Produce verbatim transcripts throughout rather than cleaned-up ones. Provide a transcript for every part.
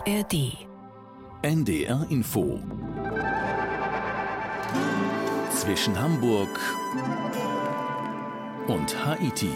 R D. N D R Info. Zwischen Hamburg und Haiti.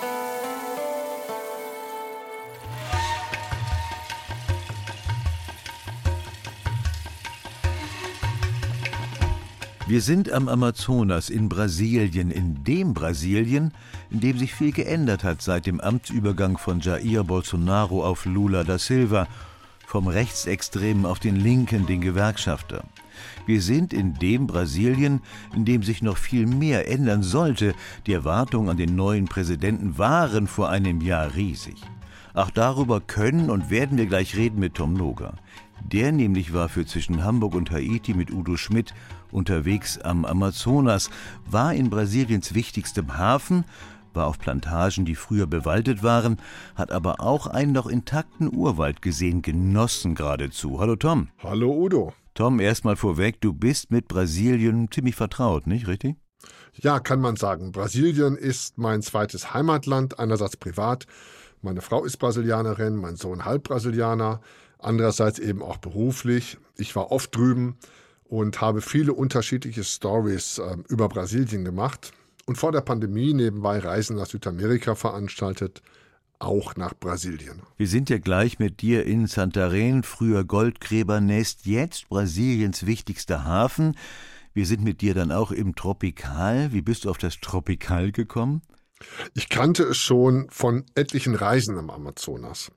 Wir sind am Amazonas in Brasilien, in dem Brasilien, in dem sich viel geändert hat seit dem Amtsübergang von Jair Bolsonaro auf Lula da Silva, vom Rechtsextremen auf den Linken, den Gewerkschafter. Wir sind in dem Brasilien, in dem sich noch viel mehr ändern sollte. Die Erwartungen an den neuen Präsidenten waren vor einem Jahr riesig. Auch darüber können und werden wir gleich reden mit Tom Noga. Der nämlich war für Zwischen Hamburg und Haiti mit Udo Schmidt unterwegs am Amazonas, war in Brasiliens wichtigstem Hafen, war auf Plantagen, die früher bewaldet waren, hat aber auch einen noch intakten Urwald gesehen, genossen geradezu. Hallo Tom. Hallo Udo. Tom, erstmal vorweg, du bist mit Brasilien ziemlich vertraut, nicht richtig? Ja, kann man sagen. Brasilien ist mein zweites Heimatland, einerseits privat. Meine Frau ist Brasilianerin, mein Sohn Halbbrasilianer, andererseits eben auch beruflich. Ich war oft drüben und habe viele unterschiedliche Stories äh, über Brasilien gemacht und vor der Pandemie nebenbei Reisen nach Südamerika veranstaltet, auch nach Brasilien. Wir sind ja gleich mit dir in Santarém, früher Goldgräbernest, jetzt Brasiliens wichtigster Hafen. Wir sind mit dir dann auch im Tropikal. Wie bist du auf das Tropikal gekommen? Ich kannte es schon von etlichen Reisen im Amazonas.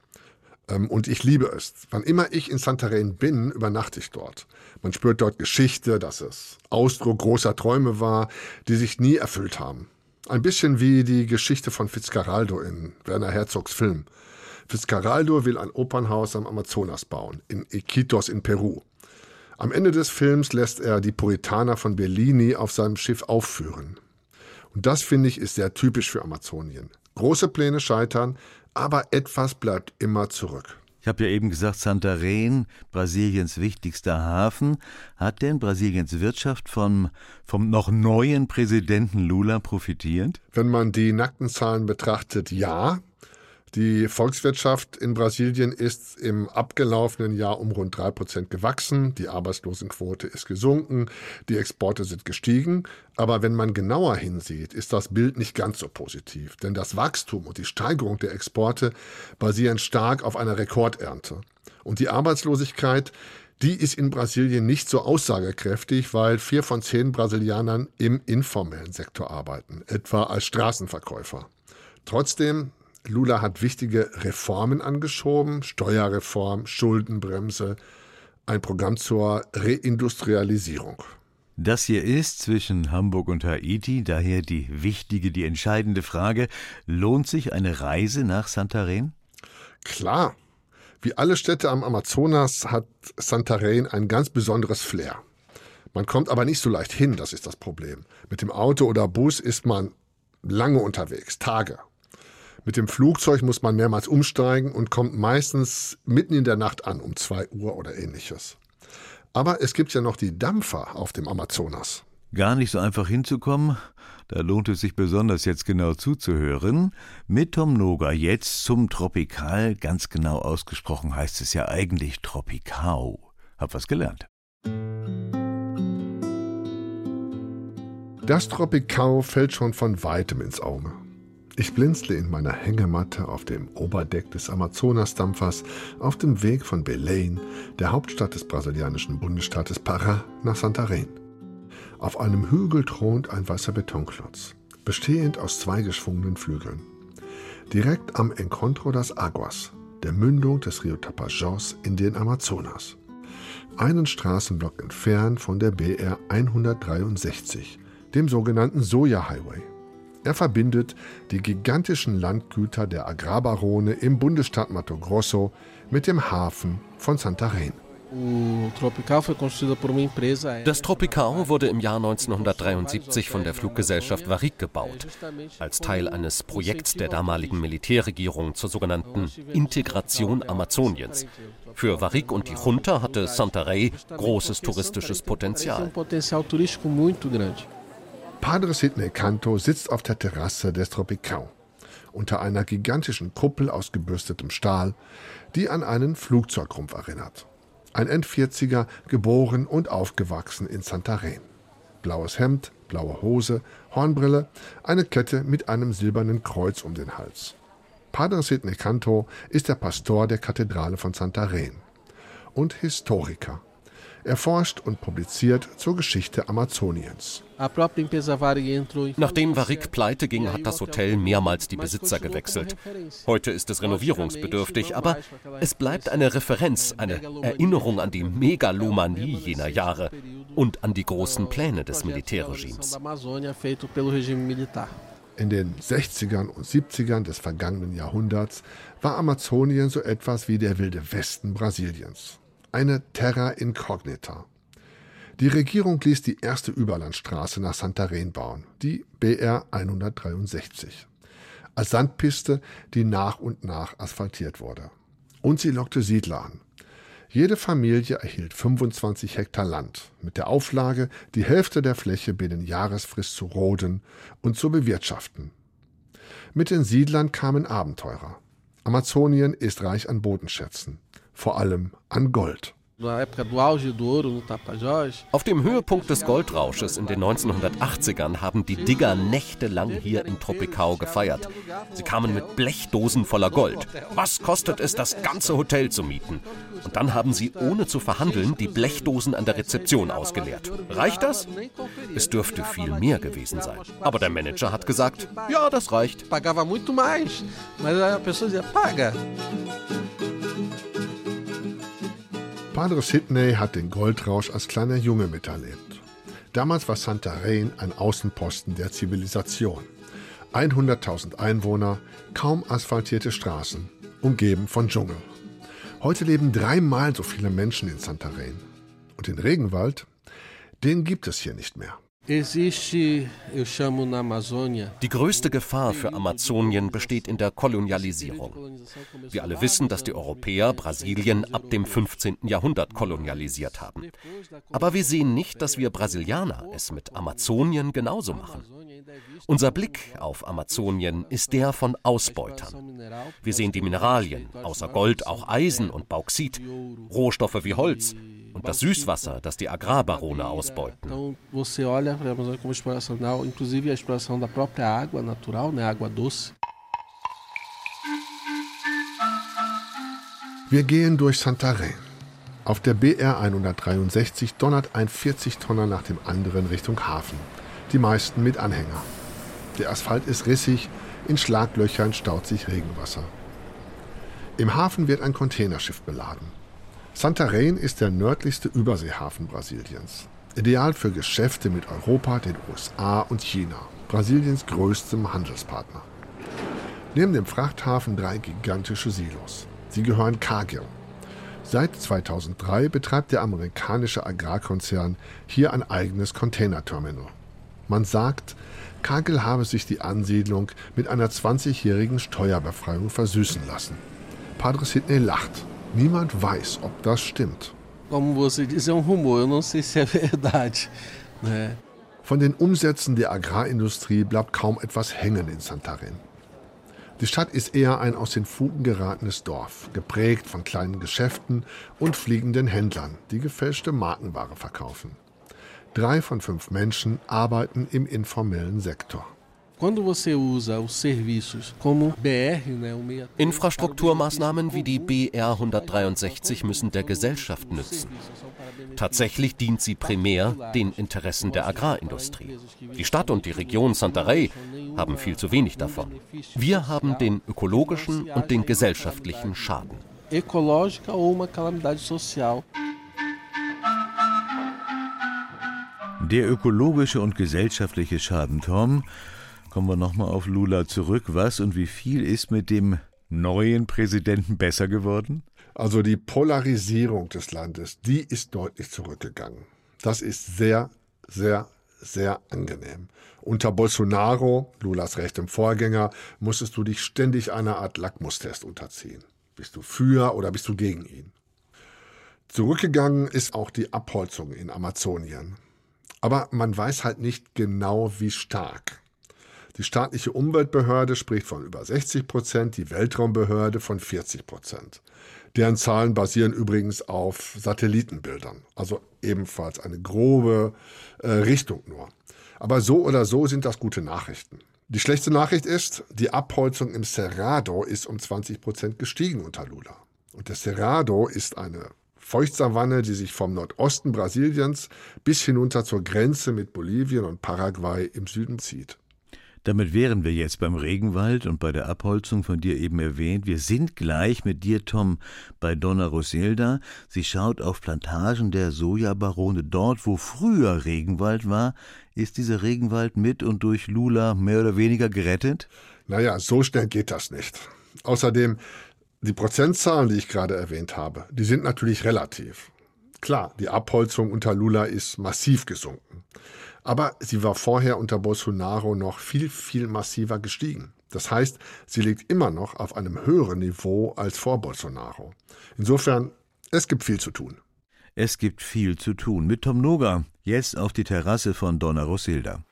Und ich liebe es. Wann immer ich in Santarém bin, übernachte ich dort. Man spürt dort Geschichte, dass es Ausdruck großer Träume war, die sich nie erfüllt haben. Ein bisschen wie die Geschichte von Fitzcarraldo in Werner Herzogs Film. Fitzcarraldo will ein Opernhaus am Amazonas bauen, in Iquitos in Peru. Am Ende des Films lässt er die Puritaner von Bellini auf seinem Schiff aufführen. Und das, finde ich, ist sehr typisch für Amazonien. Große Pläne scheitern, aber etwas bleibt immer zurück. Ich habe ja eben gesagt, Santarém, Brasiliens wichtigster Hafen. Hat denn Brasiliens Wirtschaft vom, vom noch neuen Präsidenten Lula profitiert? Wenn man die nackten Zahlen betrachtet, ja. Die Volkswirtschaft in Brasilien ist im abgelaufenen Jahr um rund drei Prozent gewachsen. Die Arbeitslosenquote ist gesunken, die Exporte sind gestiegen. Aber wenn man genauer hinsieht, ist das Bild nicht ganz so positiv. Denn das Wachstum und die Steigerung der Exporte basieren stark auf einer Rekordernte. Und die Arbeitslosigkeit, die ist in Brasilien nicht so aussagekräftig, weil vier von zehn Brasilianern im informellen Sektor arbeiten, etwa als Straßenverkäufer. Trotzdem, Lula hat wichtige Reformen angeschoben, Steuerreform, Schuldenbremse, ein Programm zur Reindustrialisierung. Das hier ist Zwischen Hamburg und Haiti, daher die wichtige, die entscheidende Frage, lohnt sich eine Reise nach Santarém? Klar, wie alle Städte am Amazonas hat Santarém ein ganz besonderes Flair. Man kommt aber nicht so leicht hin, das ist das Problem. Mit dem Auto oder Bus ist man lange unterwegs, Tage. Mit dem Flugzeug muss man mehrmals umsteigen und kommt meistens mitten in der Nacht an, um zwei Uhr oder ähnliches. Aber es gibt ja noch die Dampfer auf dem Amazonas. Gar nicht so einfach hinzukommen. Da lohnt es sich besonders, jetzt genau zuzuhören. Mit Tom Noga jetzt zum Tropikal. Ganz genau ausgesprochen heißt es ja eigentlich Tropicao. Hab was gelernt. Das Tropicao fällt schon von weitem ins Auge. Ich blinzle in meiner Hängematte auf dem Oberdeck des Amazonas-Dampfers auf dem Weg von Belém, der Hauptstadt des brasilianischen Bundesstaates Pará, nach Santarém. Auf einem Hügel thront ein weißer Betonklotz, bestehend aus zwei geschwungenen Flügeln. Direkt am Encontro das Aguas, der Mündung des Rio Tapajós in den Amazonas. Einen Straßenblock entfernt von der B R hundertdreiundsechzig, dem sogenannten Soja-Highway. Er verbindet die gigantischen Landgüter der Agrarbarone im Bundesstaat Mato Grosso mit dem Hafen von Santarém. Das Tropicao wurde im Jahr neunzehnhundertdreiundsiebzig von der Fluggesellschaft Varig gebaut, als Teil eines Projekts der damaligen Militärregierung zur sogenannten Integration Amazoniens. Für Varig und die Junta hatte Santarém großes touristisches Potenzial. Padre Sidney Canto sitzt auf der Terrasse des Tropicao unter einer gigantischen Kuppel aus gebürstetem Stahl, die an einen Flugzeugrumpf erinnert. Ein End vierziger, geboren und aufgewachsen in Santarém. Blaues Hemd, blaue Hose, Hornbrille, eine Kette mit einem silbernen Kreuz um den Hals. Padre Sidney Canto ist der Pastor der Kathedrale von Santarém und Historiker. Er forscht und publiziert zur Geschichte Amazoniens. Nachdem Varik pleite ging, hat das Hotel mehrmals die Besitzer gewechselt. Heute ist es renovierungsbedürftig, aber es bleibt eine Referenz, eine Erinnerung an die Megalomanie jener Jahre und an die großen Pläne des Militärregimes. In den sechzigern und siebzigern des vergangenen Jahrhunderts war Amazonien so etwas wie der Wilde Westen Brasiliens. Eine Terra Incognita. Die Regierung ließ die erste Überlandstraße nach Santarém bauen, die B R hundertdreiundsechzig, als Sandpiste, die nach und nach asphaltiert wurde. Und sie lockte Siedler an. Jede Familie erhielt fünfundzwanzig Hektar Land, mit der Auflage, die Hälfte der Fläche binnen Jahresfrist zu roden und zu bewirtschaften. Mit den Siedlern kamen Abenteurer. Amazonien ist reich an Bodenschätzen, vor allem an Gold. Auf dem Höhepunkt des Goldrausches in den neunzehnhundertachtzigern haben die Digger nächtelang hier in Tropicao gefeiert. Sie kamen mit Blechdosen voller Gold. Was kostet es, das ganze Hotel zu mieten? Und dann haben sie, ohne zu verhandeln, die Blechdosen an der Rezeption ausgeleert. Reicht das? Es dürfte viel mehr gewesen sein. Aber der Manager hat gesagt, ja, das reicht. Padre Sidney hat den Goldrausch als kleiner Junge miterlebt. Damals war Santarém ein Außenposten der Zivilisation. hunderttausend Einwohner, kaum asphaltierte Straßen, umgeben von Dschungel. Heute leben dreimal so viele Menschen in Santarém. Und den Regenwald, den gibt es hier nicht mehr. Die größte Gefahr für Amazonien besteht in der Kolonialisierung. Wir alle wissen, dass die Europäer Brasilien ab dem fünfzehnten Jahrhundert kolonialisiert haben. Aber wir sehen nicht, dass wir Brasilianer es mit Amazonien genauso machen. Unser Blick auf Amazonien ist der von Ausbeutern. Wir sehen die Mineralien, außer Gold auch Eisen und Bauxit, Rohstoffe wie Holz und das Süßwasser, das die Agrarbarone ausbeuten. Wir gehen durch Santarém. Auf der B R hundertdreiundsechzig donnert ein vierzig-Tonner nach dem anderen Richtung Hafen, die meisten mit Anhänger. Der Asphalt ist rissig, in Schlaglöchern staut sich Regenwasser. Im Hafen wird ein Containerschiff beladen. Santarém ist der nördlichste Überseehafen Brasiliens. Ideal für Geschäfte mit Europa, den U S A und China, Brasiliens größtem Handelspartner. Neben dem Frachthafen drei gigantische Silos. Sie gehören Cargill. Seit zweitausenddrei betreibt der amerikanische Agrarkonzern hier ein eigenes Containerterminal. Man sagt, Cargill habe sich die Ansiedlung mit einer zwanzigjährigen Steuerbefreiung versüßen lassen. Padre Sidney lacht. Niemand weiß, ob das stimmt. Von den Umsätzen der Agrarindustrie bleibt kaum etwas hängen in Santarém. Die Stadt ist eher ein aus den Fugen geratenes Dorf, geprägt von kleinen Geschäften und fliegenden Händlern, die gefälschte Markenware verkaufen. Drei von fünf Menschen arbeiten im informellen Sektor. Infrastrukturmaßnahmen wie die B R hundertdreiundsechzig müssen der Gesellschaft nützen. Tatsächlich dient sie primär den Interessen der Agrarindustrie. Die Stadt und die Region Santarém haben viel zu wenig davon. Wir haben den ökologischen und den gesellschaftlichen Schaden. Der ökologische und gesellschaftliche Schaden, Tom. Kommen wir nochmal auf Lula zurück. Was und wie viel ist mit dem neuen Präsidenten besser geworden? Also die Polarisierung des Landes, die ist deutlich zurückgegangen. Das ist sehr, sehr, sehr angenehm. Unter Bolsonaro, Lulas rechtem Vorgänger, musstest du dich ständig einer Art Lackmustest unterziehen. Bist du für oder bist du gegen ihn? Zurückgegangen ist auch die Abholzung in Amazonien. Aber man weiß halt nicht genau, wie stark. Die staatliche Umweltbehörde spricht von über sechzig Prozent, die Weltraumbehörde von vierzig Prozent. Deren Zahlen basieren übrigens auf Satellitenbildern, also ebenfalls eine grobe äh, Richtung nur. Aber so oder so sind das gute Nachrichten. Die schlechte Nachricht ist, die Abholzung im Cerrado ist um zwanzig Prozent gestiegen unter Lula. Und der Cerrado ist eine Feuchtsavanne, die sich vom Nordosten Brasiliens bis hinunter zur Grenze mit Bolivien und Paraguay im Süden zieht. Damit wären wir jetzt beim Regenwald und bei der Abholzung von dir eben erwähnt. Wir sind gleich mit dir, Tom, bei Dona Rosilda. Sie schaut auf Plantagen der Sojabarone. Dort, wo früher Regenwald war, ist dieser Regenwald mit und durch Lula mehr oder weniger gerettet? Naja, so schnell geht das nicht. Außerdem, die Prozentzahlen, die ich gerade erwähnt habe, die sind natürlich relativ. Klar, die Abholzung unter Lula ist massiv gesunken. Aber sie war vorher unter Bolsonaro noch viel, viel massiver gestiegen. Das heißt, sie liegt immer noch auf einem höheren Niveau als vor Bolsonaro. Insofern, es gibt viel zu tun. Es gibt viel zu tun. Mit Tom Noga, jetzt auf die Terrasse von Dona Rosilda.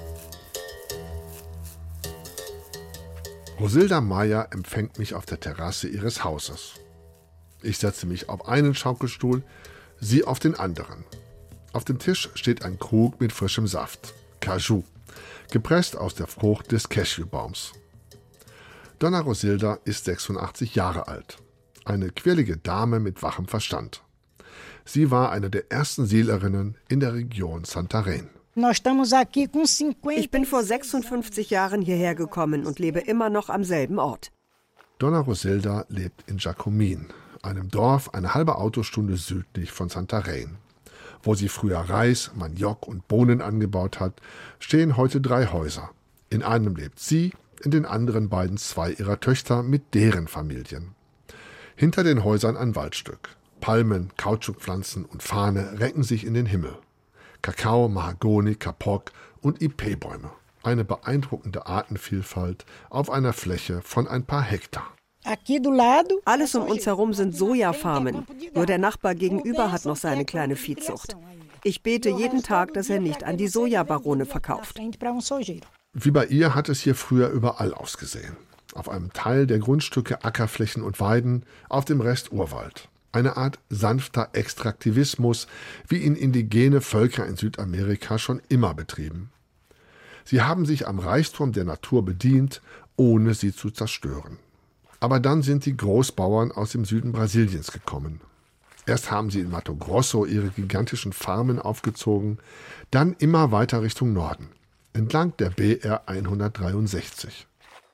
Rosilda Maia empfängt mich auf der Terrasse ihres Hauses. Ich setze mich auf einen Schaukelstuhl, sie auf den anderen. Auf dem Tisch steht ein Krug mit frischem Saft, Caju, gepresst aus der Frucht des Cashewbaums. Dona Rosilda ist sechsundachtzig Jahre alt, eine quirlige Dame mit wachem Verstand. Sie war eine der ersten Siedlerinnen in der Region Santarém. Ich bin vor sechsundfünfzig Jahren hierher gekommen und lebe immer noch am selben Ort. Dona Rosilda lebt in Jacomín, einem Dorf eine halbe Autostunde südlich von Santarém. Wo sie früher Reis, Maniok und Bohnen angebaut hat, stehen heute drei Häuser. In einem lebt sie, in den anderen beiden zwei ihrer Töchter mit deren Familien. Hinter den Häusern ein Waldstück. Palmen, Kautschukpflanzen und Fahne recken sich in den Himmel. Kakao, Mahagoni, Kapok und Ipé-Bäume. Eine beeindruckende Artenvielfalt auf einer Fläche von ein paar Hektar. Alles um uns herum sind Sojafarmen. Nur der Nachbar gegenüber hat noch seine kleine Viehzucht. Ich bete jeden Tag, dass er nicht an die Sojabarone verkauft. Wie bei ihr hat es hier früher überall ausgesehen. Auf einem Teil der Grundstücke Ackerflächen und Weiden, auf dem Rest Urwald. Eine Art sanfter Extraktivismus, wie ihn indigene Völker in Südamerika schon immer betrieben. Sie haben sich am Reichtum der Natur bedient, ohne sie zu zerstören. Aber dann sind die Großbauern aus dem Süden Brasiliens gekommen. Erst haben sie in Mato Grosso ihre gigantischen Farmen aufgezogen, dann immer weiter Richtung Norden, entlang der B R hundertdreiundsechzig.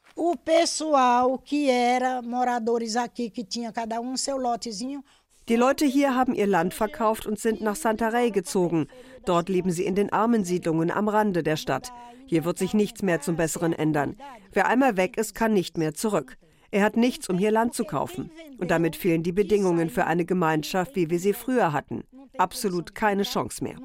Die Leute hier haben ihr Land verkauft und sind nach Santarém gezogen. Dort leben sie in den Armensiedlungen am Rande der Stadt. Hier wird sich nichts mehr zum Besseren ändern. Wer einmal weg ist, kann nicht mehr zurück. Er hat nichts, um hier Land zu kaufen. Und damit fehlen die Bedingungen für eine Gemeinschaft, wie wir sie früher hatten. Absolut keine Chance mehr.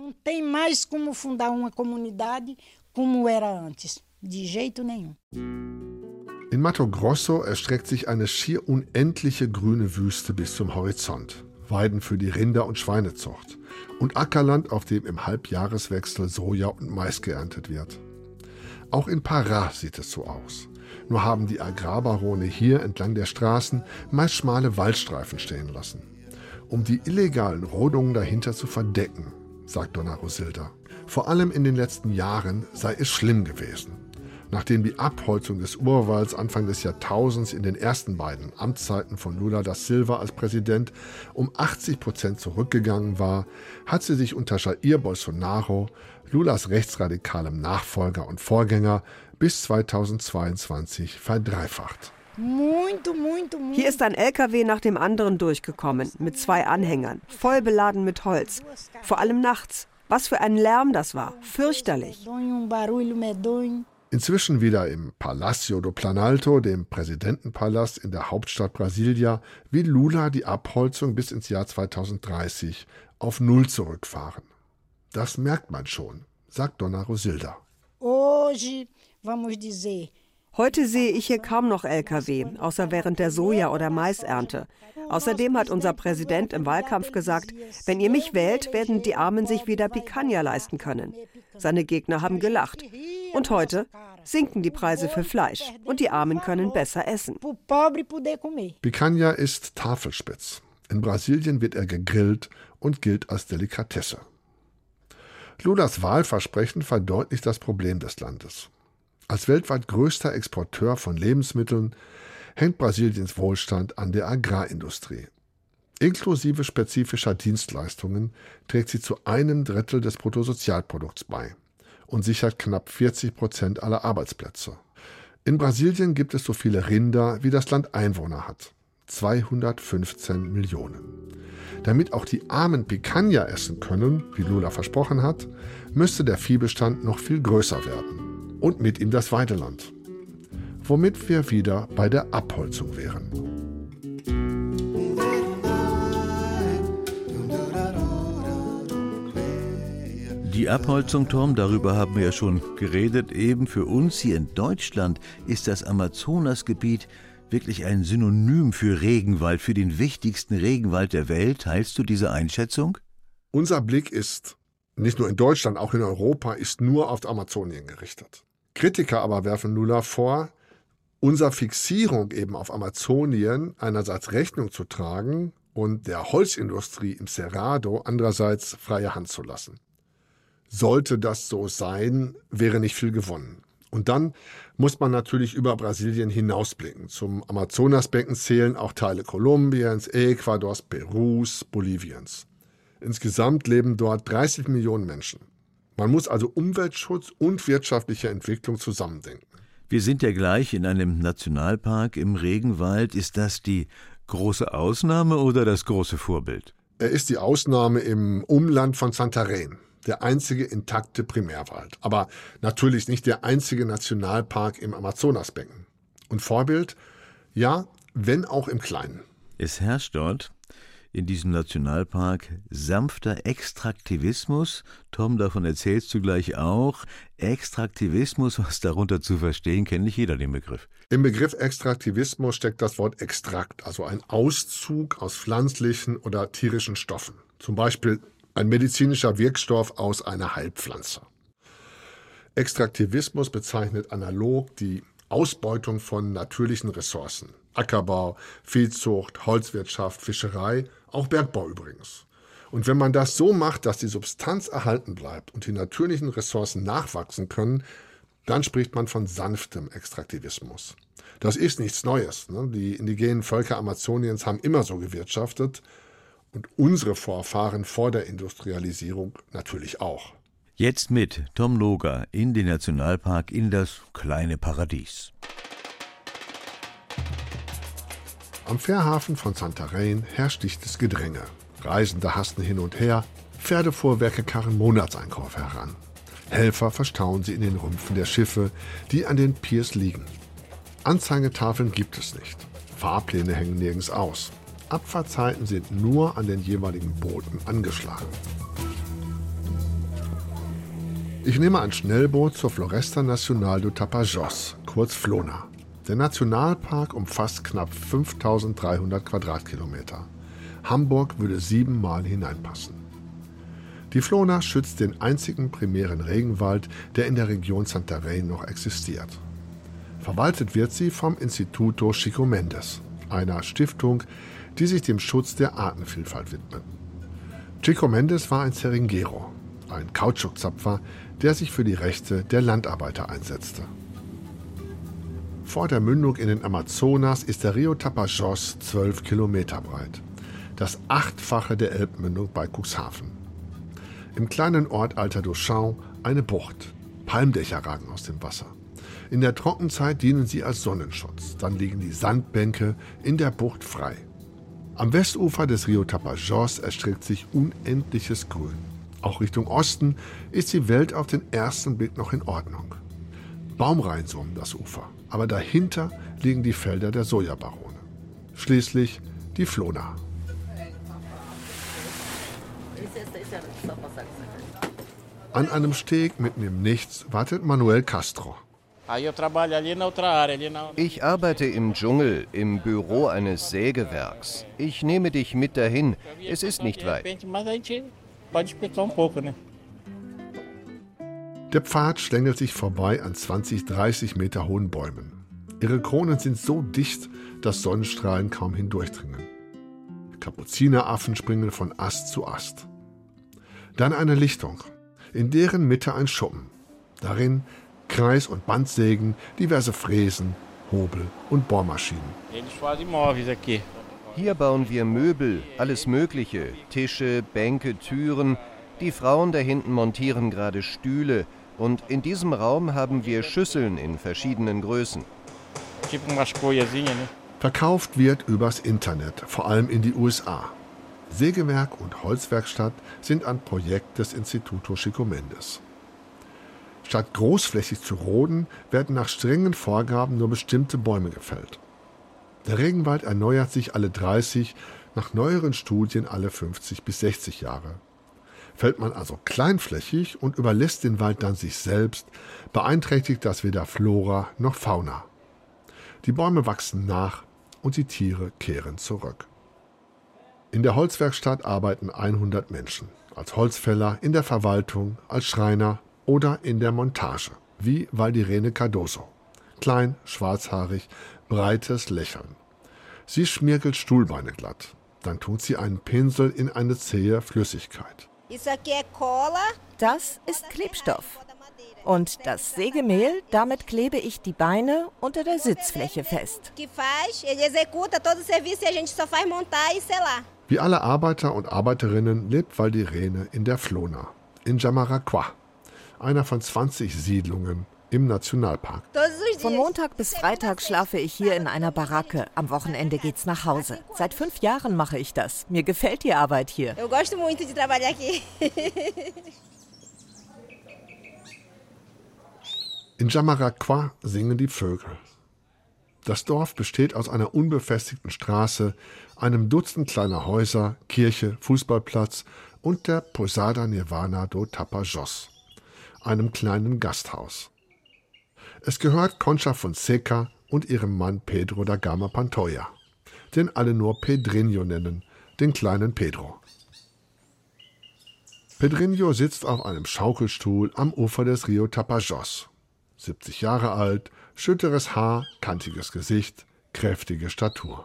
In Mato Grosso erstreckt sich eine schier unendliche grüne Wüste bis zum Horizont. Weiden für die Rinder- und Schweinezucht. Und Ackerland, auf dem im Halbjahreswechsel Soja und Mais geerntet wird. Auch in Pará sieht es so aus. Nur haben die Agrarbarone hier entlang der Straßen meist schmale Waldstreifen stehen lassen. Um die illegalen Rodungen dahinter zu verdecken, sagt Dona Rosilda. Vor allem in den letzten Jahren sei es schlimm gewesen. Nachdem die Abholzung des Urwalds Anfang des Jahrtausends in den ersten beiden Amtszeiten von Lula da Silva als Präsident um achtzig Prozent zurückgegangen war, hat sie sich unter Jair Bolsonaro, Lulas rechtsradikalem Nachfolger und Vorgänger, bis zweitausendzweiundzwanzig verdreifacht. Hier ist ein L K W nach dem anderen durchgekommen, mit zwei Anhängern, voll beladen mit Holz. Vor allem nachts. Was für ein Lärm das war. Fürchterlich. Inzwischen wieder im Palácio do Planalto, dem Präsidentenpalast in der Hauptstadt Brasilia, will Lula die Abholzung bis ins Jahr zweitausenddreißig auf Null zurückfahren. Das merkt man schon, sagt Dona Rosilda. Heute sehe ich hier kaum noch L K W, außer während der Soja- oder Maisernte. Außerdem hat unser Präsident im Wahlkampf gesagt, wenn ihr mich wählt, werden die Armen sich wieder Picanha leisten können. Seine Gegner haben gelacht. Und heute? sinken die Preise für Fleisch und die Armen können besser essen. Picanha ist tafelspitz. In Brasilien wird er gegrillt und gilt als Delikatesse. Lulas Wahlversprechen verdeutlicht das Problem des Landes. Als weltweit größter Exporteur von Lebensmitteln hängt Brasiliens Wohlstand an der Agrarindustrie. Inklusive spezifischer Dienstleistungen trägt sie zu einem Drittel des Bruttosozialprodukts bei und sichert knapp vierzig Prozent aller Arbeitsplätze. In Brasilien gibt es so viele Rinder, wie das Land Einwohner hat. zweihundertfünfzehn Millionen. Damit auch die Armen Picanha essen können, wie Lula versprochen hat, müsste der Viehbestand noch viel größer werden. Und mit ihm das Weideland. Womit wir wieder bei der Abholzung wären. Die Abholzung, Tom, darüber haben wir ja schon geredet. Eben für uns hier in Deutschland ist das Amazonasgebiet wirklich ein Synonym für Regenwald, für den wichtigsten Regenwald der Welt. Teilst du diese Einschätzung? Unser Blick ist, nicht nur in Deutschland, auch in Europa, ist nur auf Amazonien gerichtet. Kritiker aber werfen Lula vor, unserer Fixierung eben auf Amazonien einerseits Rechnung zu tragen und der Holzindustrie im Cerrado andererseits freie Hand zu lassen. Sollte das so sein, wäre nicht viel gewonnen. Und dann muss man natürlich über Brasilien hinausblicken. Zum Amazonasbecken zählen auch Teile Kolumbiens, Ecuadors, Perus, Boliviens. Insgesamt leben dort dreißig Millionen Menschen. Man muss also Umweltschutz und wirtschaftliche Entwicklung zusammendenken. Wir sind ja gleich in einem Nationalpark im Regenwald. Ist das die große Ausnahme oder das große Vorbild? Er ist die Ausnahme im Umland von Santarém, der einzige intakte Primärwald. Aber natürlich nicht der einzige Nationalpark im Amazonasbecken. Und Vorbild? Ja, wenn auch im Kleinen. Es herrscht dort in diesem Nationalpark sanfter Extraktivismus. Tom, davon erzählst du gleich auch. Extraktivismus, was darunter zu verstehen, kennt nicht jeder den Begriff. Im Begriff Extraktivismus steckt das Wort Extrakt, also ein Auszug aus pflanzlichen oder tierischen Stoffen. Zum Beispiel ein medizinischer Wirkstoff aus einer Heilpflanze. Extraktivismus bezeichnet analog die Ausbeutung von natürlichen Ressourcen. Ackerbau, Viehzucht, Holzwirtschaft, Fischerei, auch Bergbau übrigens. Und wenn man das so macht, dass die Substanz erhalten bleibt und die natürlichen Ressourcen nachwachsen können, dann spricht man von sanftem Extraktivismus. Das ist nichts Neues. Ne? Die indigenen Völker Amazoniens haben immer so gewirtschaftet und unsere Vorfahren vor der Industrialisierung natürlich auch. Jetzt mit Tom Loger in den Nationalpark, in das kleine Paradies. Am Fährhafen von Santarém herrscht dichtes Gedränge. Reisende hasten hin und her, Pferdefuhrwerke karren Monatseinkäufe heran. Helfer verstauen sie in den Rümpfen der Schiffe, die an den Piers liegen. Anzeigetafeln gibt es nicht. Fahrpläne hängen nirgends aus. Abfahrtzeiten sind nur an den jeweiligen Booten angeschlagen. Ich nehme ein Schnellboot zur Floresta Nacional do Tapajós, kurz Flona. Der Nationalpark umfasst knapp fünftausenddreihundert Quadratkilometer. Hamburg würde siebenmal hineinpassen. Die Flona schützt den einzigen primären Regenwald, der in der Region Santarém noch existiert. Verwaltet wird sie vom Instituto Chico Mendes, einer Stiftung, die sich dem Schutz der Artenvielfalt widmet. Chico Mendes war ein Seringuero, ein Kautschukzapfer, der sich für die Rechte der Landarbeiter einsetzte. Vor der Mündung in den Amazonas ist der Rio Tapajós zwölf Kilometer breit. Das Achtfache der Elbmündung bei Cuxhaven. Im kleinen Ort Alta do Chão eine Bucht. Palmdächer ragen aus dem Wasser. In der Trockenzeit dienen sie als Sonnenschutz. Dann liegen die Sandbänke in der Bucht frei. Am Westufer des Rio Tapajós erstreckt sich unendliches Grün. Auch Richtung Osten ist die Welt auf den ersten Blick noch in Ordnung. Baumreihen säumen das Ufer, aber dahinter liegen die Felder der Sojabarone. Schließlich die Flona. An einem Steg mitten im Nichts wartet Manuel Castro. Ich arbeite im Dschungel, im Büro eines Sägewerks. Ich nehme dich mit dahin. Es ist nicht weit. Der Pfad schlängelt sich vorbei an zwanzig, dreißig Meter hohen Bäumen. Ihre Kronen sind so dicht, dass Sonnenstrahlen kaum hindurchdringen. Kapuzineraffen springen von Ast zu Ast. Dann eine Lichtung, in deren Mitte ein Schuppen. Darin Kreis- und Bandsägen, diverse Fräsen, Hobel und Bohrmaschinen. Hier bauen wir Möbel, alles Mögliche, Tische, Bänke, Türen. Die Frauen da hinten montieren gerade Stühle. Und in diesem Raum haben wir Schüsseln in verschiedenen Größen. Verkauft wird übers Internet, vor allem in die U S A. Sägewerk und Holzwerkstatt sind ein Projekt des Instituto Chico Mendes. Statt großflächig zu roden, werden nach strengen Vorgaben nur bestimmte Bäume gefällt. Der Regenwald erneuert sich alle dreißig, nach neueren Studien alle fünfzig bis sechzig Jahre. Fällt man also kleinflächig und überlässt den Wald dann sich selbst, beeinträchtigt das weder Flora noch Fauna. Die Bäume wachsen nach und die Tiere kehren zurück. In der Holzwerkstatt arbeiten hundert Menschen, als Holzfäller, in der Verwaltung, als Schreiner oder in der Montage, wie Valdirene Cardoso. Klein, schwarzhaarig, breites Lächeln. Sie schmirgelt Stuhlbeine glatt. Dann tut sie einen Pinsel in eine zähe Flüssigkeit. Das ist Klebstoff. Und das Sägemehl, damit klebe ich die Beine unter der Sitzfläche fest. Wie alle Arbeiter und Arbeiterinnen lebt Valdirene in der Flona, in Jamaracá, einer von zwanzig Siedlungen im Nationalpark. Von Montag bis Freitag schlafe ich hier in einer Baracke. Am Wochenende geht's nach Hause. Seit fünf Jahren mache ich das. Mir gefällt die Arbeit hier. In Jamaracá singen die Vögel. Das Dorf besteht aus einer unbefestigten Straße, einem Dutzend kleiner Häuser, Kirche, Fußballplatz und der Posada Nirvana do Tapajós, einem kleinen Gasthaus. Es gehört Concha Fonseca und ihrem Mann Pedro da Gama Pantoja, den alle nur Pedrinho nennen, den kleinen Pedro. Pedrinho sitzt auf einem Schaukelstuhl am Ufer des Rio Tapajós. siebzig Jahre alt, schütteres Haar, kantiges Gesicht, kräftige Statur.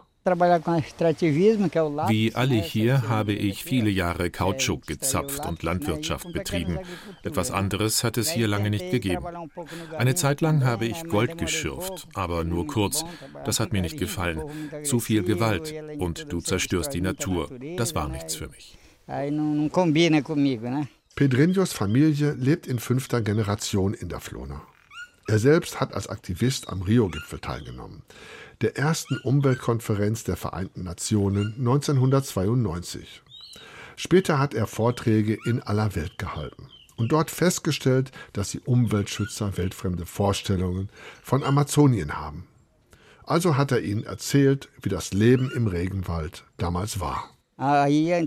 Wie alle hier habe ich viele Jahre Kautschuk gezapft und Landwirtschaft betrieben. Etwas anderes hat es hier lange nicht gegeben. Eine Zeit lang habe ich Gold geschürft, aber nur kurz. Das hat mir nicht gefallen. Zu viel Gewalt und du zerstörst die Natur. Das war nichts für mich. Pedrinhos Familie lebt in fünfter Generation in der Flona. Er selbst hat als Aktivist am Rio-Gipfel teilgenommen, der ersten Umweltkonferenz der Vereinten Nationen neunzehnhundertzweiundneunzig. Später hat er Vorträge in aller Welt gehalten und dort festgestellt, dass die Umweltschützer weltfremde Vorstellungen von Amazonien haben. Also hat er ihnen erzählt, wie das Leben im Regenwald damals war. Früher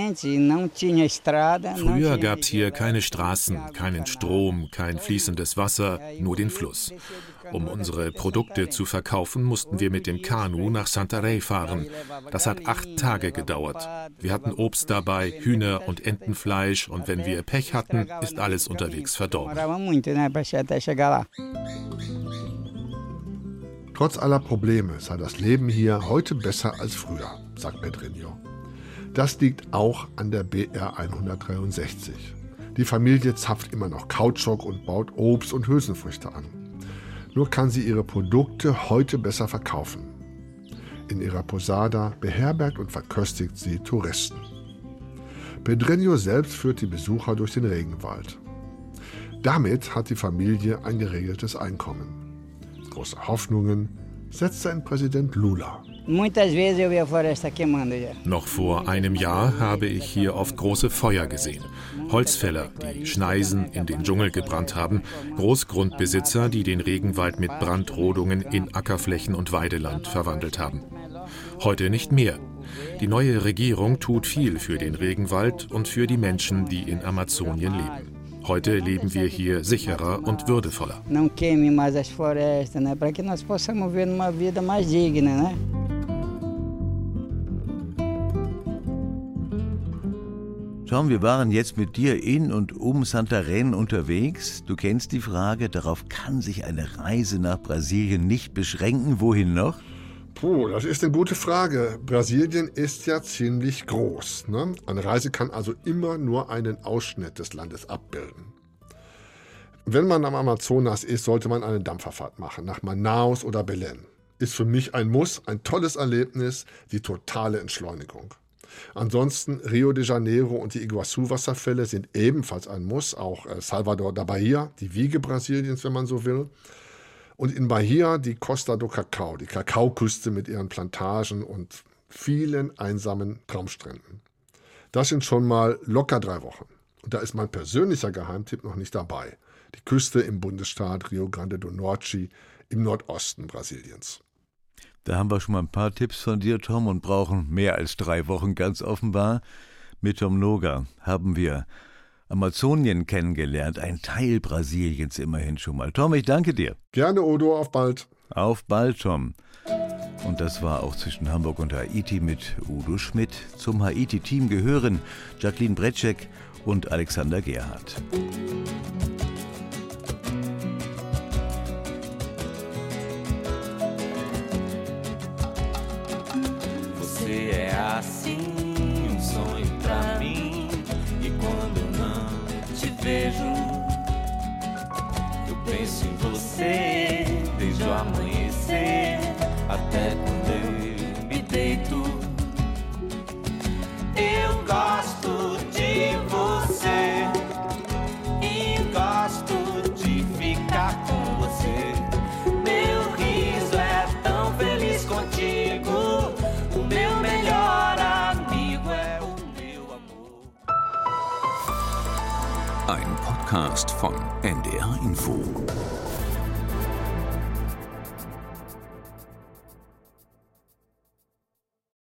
gab es hier keine Straßen, keinen Strom, kein fließendes Wasser, nur den Fluss. Um unsere Produkte zu verkaufen, mussten wir mit dem Kanu nach Santarém fahren. Das hat acht Tage gedauert. Wir hatten Obst dabei, Hühner und Entenfleisch und wenn wir Pech hatten, ist alles unterwegs verdorben. Trotz aller Probleme sei das Leben hier heute besser als früher, sagt Pedrinho. Das liegt auch an der B R hundertdreiundsechzig. Die Familie zapft immer noch Kautschuk und baut Obst und Hülsenfrüchte an. Nur kann sie ihre Produkte heute besser verkaufen. In ihrer Posada beherbergt und verköstigt sie Touristen. Pedrinho selbst führt die Besucher durch den Regenwald. Damit hat die Familie ein geregeltes Einkommen. Große Hoffnungen setzt sein Präsident Lula. Noch vor einem Jahr habe ich hier oft große Feuer gesehen. Holzfäller, die Schneisen in den Dschungel gebrannt haben, Großgrundbesitzer, die den Regenwald mit Brandrodungen in Ackerflächen und Weideland verwandelt haben. Heute nicht mehr. Die neue Regierung tut viel für den Regenwald und für die Menschen, die in Amazonien leben. Heute leben wir hier sicherer und würdevoller. Tom, wir waren jetzt mit dir in und um Santarém unterwegs. Du kennst die Frage, darauf kann sich eine Reise nach Brasilien nicht beschränken. Wohin noch? Puh, das ist eine gute Frage. Brasilien ist ja ziemlich groß, ne? Eine Reise kann also immer nur einen Ausschnitt des Landes abbilden. Wenn man am Amazonas ist, sollte man eine Dampferfahrt machen, nach Manaus oder Belém. Ist für mich ein Muss, ein tolles Erlebnis, die totale Entschleunigung. Ansonsten Rio de Janeiro und die Iguaçu-Wasserfälle sind ebenfalls ein Muss, auch Salvador da Bahia, die Wiege Brasiliens, wenn man so will. Und in Bahia die Costa do Cacau, die Kakaoküste mit ihren Plantagen und vielen einsamen Traumstränden. Das sind schon mal locker drei Wochen. Und da ist mein persönlicher Geheimtipp noch nicht dabei. Die Küste im Bundesstaat Rio Grande do Norte im Nordosten Brasiliens. Da haben wir schon mal ein paar Tipps von dir, Tom, und brauchen mehr als drei Wochen ganz offenbar. Mit Tom Noga haben wir Amazonien kennengelernt, ein Teil Brasiliens immerhin schon mal. Tom, ich danke dir. Gerne, Odo, auf bald. Auf bald, Tom. Und das war auch zwischen Hamburg und Haiti mit Udo Schmidt. Zum Haiti-Team gehören Jacqueline Bretschek und Alexander Gerhardt. Você é assim, um sonho pra mim. E quando eu não te vejo, eu penso em você desde o amanhecer até quando eu me deito. Eu gosto de você e gosto de ficar com você. Meu riso é tão feliz contigo. O meu melhor amigo é o meu amor. Ein Podcast von N D R Info.